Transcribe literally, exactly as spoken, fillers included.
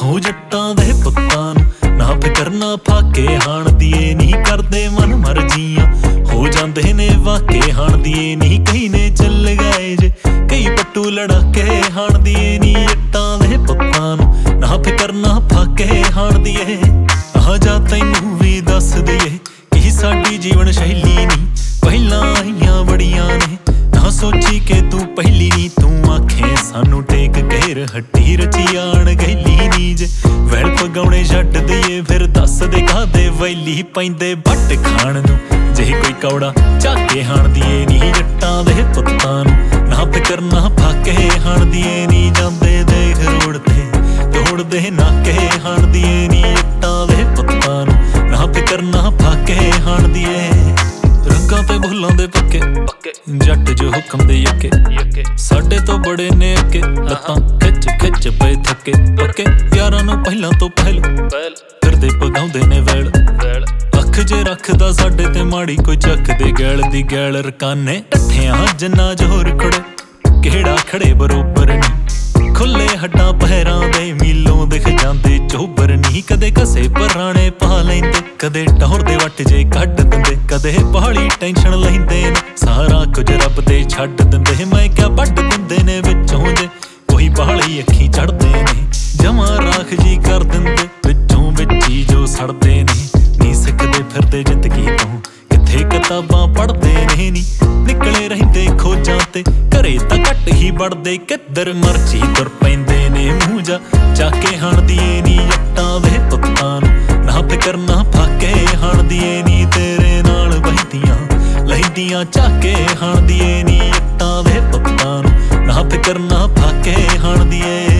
ਹੋ ਜੱਟਾਂ ਦੇ ਪੁੱਤਾਂ ਨੂੰ ਨਾ ਫਿਕਰ ਨਾ ਫਾਕੇ ਹਾਣ ਦੀਏ ਨੀ ਕਰਦੇ ਮਨ ਮਰਜ਼ੀਆਂ ਹੋ ਜਾਂਦੇ ਨੇ ਵਾਕੇ ਹਾਣ ਦੀਏ ਨੀ ਕਈ ਨੇ ਚੱਲ ਗਏ ਜੇ ਕਈ ਪੱਟੂ ਲੜਾਕੇ ਹਾਣ ਦੀਏ ਨੀ ਜੱਟਾਂ ਦੇ ਪੁੱਤਾਂ ਨੂੰ ਨਾ ਫਿਕਰ ਨਾ ਫਾਕੇ ਹਾਣ ਦੀਏ। ਆ ਜਾ ਤੈਨੂੰ ਵੀ ਦੱਸ ਦਈਏ ਕਿ ਸਾਡੀ ਜੀਵਨ ਸ਼ੈਲੀ ਨੀ ਪਹਿਲਾਂ ਆਈਆਂ ਬੜੀਆਂ ਨੇ ਨਾ ਸੋਚੀ ਕਿ ਤੂੰ ਪਹਿਲੀ ਨੀ ਤੂੰ ਆਖੇ ਸਾਨੂੰ ਟੇਕ ਘੇਰ ਹੱਟੀ ਰਚੀ ਆਣ ਗੈਲੀ ਨੀ ਜੇ ਵੈਲ ਪਗਾਉਣੇ ਛੱਡ ਦਈਏ ਫਿਰ ਦੱਸ ਦੇ ਕਾਹਦੇ ਵੈਲੀ ਪੈਂਦੇ ਵੱਟ ਖਾਣ ਨੂੰ ਜੇ ਕੋਈ ਕੌੜਾ ਝਾਕੇ ਹਾਣ ਦੀਏ ਨੀ ਜੱਟਾਂ ਦੇ ਪੁੱਤਾਂ ਨੂੰ ਨਾ ਫਿਕਰ ਨਾ ਫਾਕੇ ਹਾਣ ਦੀਏ ਨੀ ਜਾਂਦੇ ਦੇਖ ਰੋਡ ਤੇ ਤੋੜਦੇ ਨਾਕੇ ਹਾਣ ਦੀਏ ਨੀ ਜੱਟਾਂ ਦੇ ਪੁੱਤਾਂ ਨੂੰ ਨਾ ਫਿਕਰ ਨਾ ਫਾਕੇ ਹਾਣ ਦੀਏ। ਰੰਗਾਂ ਤੇ ਬੁੱਲਾਂ ਦੇ ਪੱਕੇ ਜੱਟ ਜੋ ਹੁਕਮ ਦੇ ਯੱਕੇ ਸਾਡੇ ਤੋਂ ਬੜੇ ਨੇ ਅੱਗੇ ਲੱਤਾਂ ਖਿੱਚ ਖਿੱਚ ਪਏ ਥੱਕੇ ਪੱਕੇ ਯਾਰਾਂ ਨੂੰ ਪਹਿਲਾਂ ਤੋਂ ਪਹਿਲ ਫਿਰਦੇ ਪਗਾਉਂਦੇ ਨੇ ਵੈਲ ਅੱਖ ਜੇ ਰੱਖਦਾ ਸਾਡੇ ਤੇ ਮਾੜੀ ਕੋਈ ਚੱਕਦੇ ਗੈਲ ਦੀ ਗੈਲ ਰਕਾਨੇ ਟੱਠਿਆਂ ਜਿੰਨਾ ਜ਼ੋਰ ਖੜੇ ਕਿਹੜਾ ਖੜੇ ਬਰੋਬਰ ਨੀ ਖੁੱਲੇ ਹੱਡਾਂ ਪਹਿਰਾਂ ਦੇ ਮੀਲੋਂ ਦਿਖ ਜਾਂਦੇ ਚੋਬਰ ਨੀ ਕਦੇ ਘਸੇ ਪੁਰਾਣੇ ਪਾ ਲੈਂਦੇ ਕਦੇ ਟੌਰ ਦੇ ਵੱਟ ਜੇ ਕੱਢ ਦਿੰਦੇ ਕਦੇ ਪਹਾੜੀ ਟੈਨਸ਼ਨ ਲੈਂਦੇ ਨੇ ਸਾਰਾ ਕੁਝ ਰੱਬ ਤੇ ਛੱਡ ਦਿੰਦੇ ਮੈਂ ਕਿਆ ਵੱਢ ਦਿੰਦੇ ਨੇ ਵਿੱਚੋਂ ਜੇ ਕੋਈ ਪਹਾੜੀ ਅੱਖੀਂ ਚੜਦੇ ਨੇ ਜਮਾਂ ਰਾਖ ਜੀ ਕਰ ਦਿੰਦੇ ਵਿੱਚੋਂ ਵਿੱਚ ਹੀ ਜੋ ਸੜਦੇ ਨੇ ਨੀ ਸਿੱਖਦੇ ਫਿਰਦੇ ਜ਼ਿੰਦਗੀ ਤੋਂ ਕਿੱਥੇ ਕਿਤਾਬਾਂ ਪੜ੍ਹਦੇ ਨੇ ਨੀ ਨਿਕਲੇ ਰਹਿੰਦੇ ਖੋਜਾਂ ਤੇ ਘਰੇ ਤਾਂ ਘੱਟ ਹੀ ਵੜਦੇ ਕਿੱਧਰ ਮਰਜ਼ੀ ਤੁਰ ਪੈਂਦੇ ਨੇ ਮੂੰਹ ਜਾ ਚਾਕੇ ਹਾਣ ਦੀਏ ਨੀ ਜੱਟਾਂ ਦੇ ਪੁੱਤਾਂ ਨੂੰ ਨਾ ਫਿਕਰ ਨਾ ਫਾਕੇ ਹਾਣ ਦੀਏ ਨੀ ਤੇਰੇ ਨਾਲ ਬਹਿੰਦੀਆਂ ਲੈਂਦੀਆਂ ਚਾਕੇ ਹਾਣ ਦੀਏ ਨੀ ਜੱਟਾਂ ਦੇ ਪੁੱਤਾਂ ਨੂੰ ਨਾ ਫਿਕਰ ਨਾ ਫਾਕੇ ਹਾਣ ਦੀਏ।